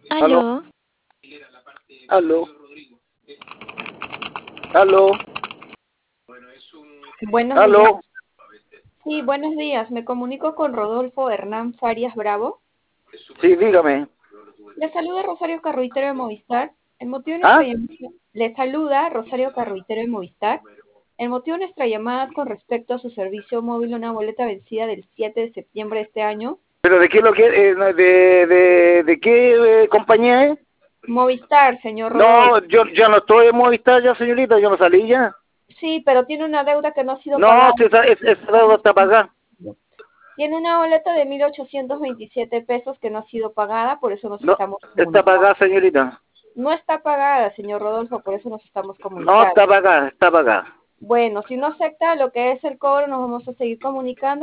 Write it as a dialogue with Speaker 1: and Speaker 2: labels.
Speaker 1: Aló,
Speaker 2: Aló,
Speaker 1: aló, aló,
Speaker 3: Buenos días.
Speaker 1: aló.
Speaker 3: Sí, buenos días. Me comunico con Rodolfo Hernán Farias Bravo.
Speaker 1: Sí, dígame.
Speaker 3: Le saluda Rosario Carruitero de Movistar. El motivo de nuestra
Speaker 1: ¿Ah?
Speaker 3: llamada... Le saluda Rosario Carruitero de Movistar. El motivo de nuestra llamada con respecto a su servicio móvil, una boleta vencida del 7 de septiembre de este año.
Speaker 1: ¿Pero de qué lo quiere? No, ¿De qué compañía es?
Speaker 3: Movistar, señor
Speaker 1: No,
Speaker 3: Rodolfo.
Speaker 1: yo no estoy en Movistar ya, señorita, yo no salí ya.
Speaker 3: Sí, pero tiene una deuda que no ha sido
Speaker 1: No,
Speaker 3: pagada.
Speaker 1: si esa deuda está pagada.
Speaker 3: Tiene una boleta de 1.827 pesos que no ha sido pagada, por eso nos
Speaker 1: No,
Speaker 3: estamos
Speaker 1: está
Speaker 3: comunicando.
Speaker 1: pagada, señorita.
Speaker 3: No está pagada, señor Rodolfo, por eso nos estamos
Speaker 1: No,
Speaker 3: comunicando.
Speaker 1: está pagada, está pagada.
Speaker 3: Bueno, si no acepta lo que es el cobro, nos vamos a seguir comunicando.